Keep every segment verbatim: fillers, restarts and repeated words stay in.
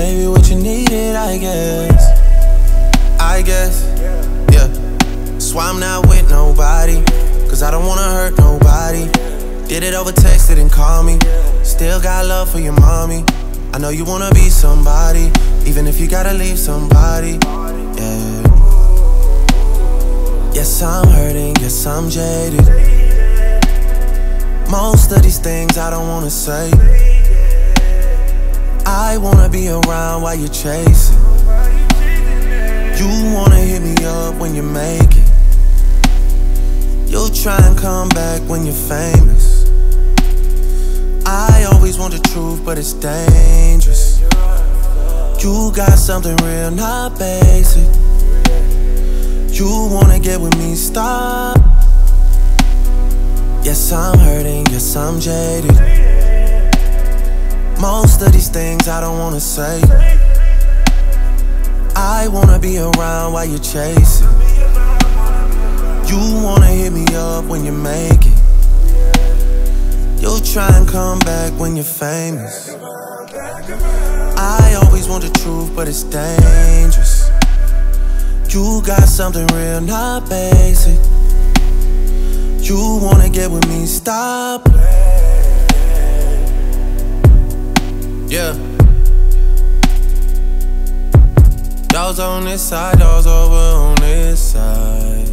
gave you what you needed, I guess. I guess, yeah. That's why I'm not with nobody, cause I don't wanna hurt nobody. Did it over text, didn't call me. Still got love for your mommy. I know you wanna be somebody, even if you gotta leave somebody, yeah. Yes, I'm hurting, yes, I'm jaded. Most of these things I don't wanna say. I wanna be around while you're chasing. You wanna hit me up when you make it. You'll try and come back when you're famous. I always want the truth, but it's dangerous. You got something real, not basic. You wanna get with me, stop. Yes, I'm hurting, yes, I'm jaded. Most of these things I don't wanna say. I wanna be around while you're chasing. You wanna hit me up when you make it. You'll try and come back when you're famous. I always want the truth, but it's dangerous. You got something real, not basic. You wanna get with me, stop. Yeah. Y'all's on this side, y'all's over on this side.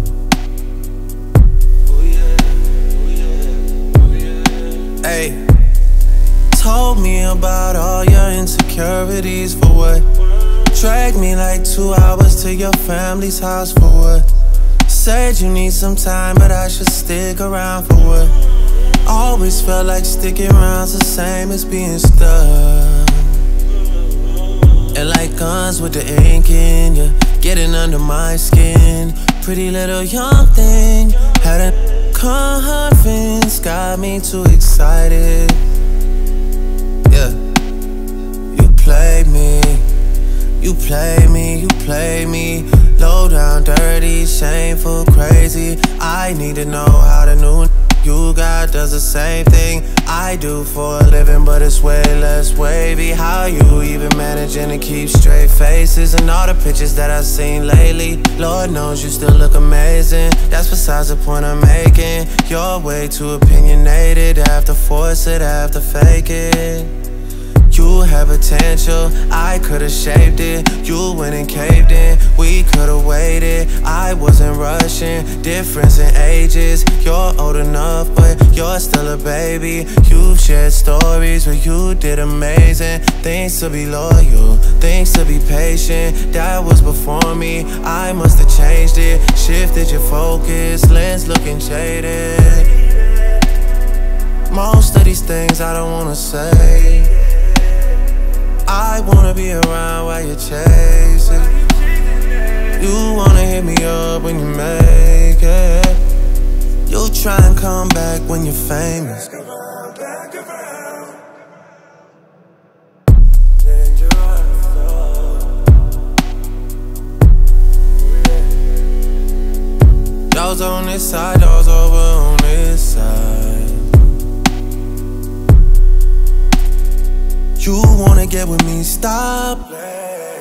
Hey, told me about all your insecurities, for what? Dragged me like two hours to your family's house, for what? Said you need some time, but I should stick around, for what? Always felt like sticking around's the same as being stuck. And like guns with the ink in ya, getting under my skin. Pretty little young thing, had a confidence, got me too excited. Yeah, you played me, you played me, you played me. Low down, dirty, shameful, crazy. I need to know how the new you got does the same thing I do for a living, but it's way less wavy. How you even managing to keep straight faces? And all the pictures that I've seen lately, Lord knows you still look amazing. That's besides the point I'm making. You're way too opinionated, have to force it, have to fake it. You have potential, I could've shaped it. You went and caved in, we could've waited. I wasn't rushing, difference in ages. You're old enough, but you're still a baby. You've shared stories where you did amazing. Things to be loyal, things to be patient. That was before me, I must've changed it. Shifted your focus, lens looking jaded. Most of these things I don't wanna say. I wanna be around while you're chasing. You wanna hit me up when you make it. You'll try and come back when you're famous. Y'all's on this side, y'all's over on this side. You wanna get with me, stop.